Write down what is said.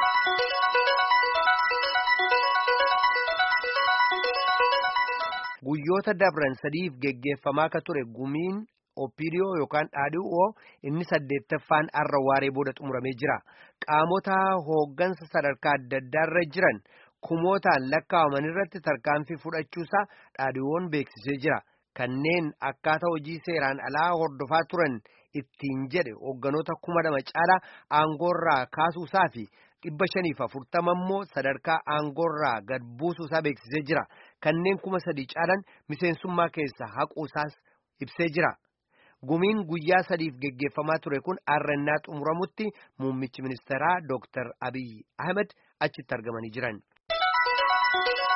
Guyyoota dabran sadiif geggeeffamaa ka ture gumiin Opidiyoo yookaan dhaadhii'oo inni 8ffaan arra waaree booda xumuramee jira. Qaamota hooggansa sadarkaa adda addaarra jiran kumootaan lakkaa'aman irratti tarkaanfii fudhachuusaa dhaadhii'oon beeksisee jira. Kanneen akkaataa hojii seeraan alaa hordofaa turan ittiin jedhe hoogganoota 2,000 caalaa aangoorraa kaasuusaa fi 540 immoo sadarkaa aangoorraa gad buusuusaa beeksisee jira. Kanneen 3,000 caalan miseensummaa keessa haquusaas ibsee jira. Gumiin guyyaa 3f geggeeffamaa ture kun arrannaa xumuramutti muummichi ministeeraa Dr. Abiy Ahmed achitti argamanii jiran.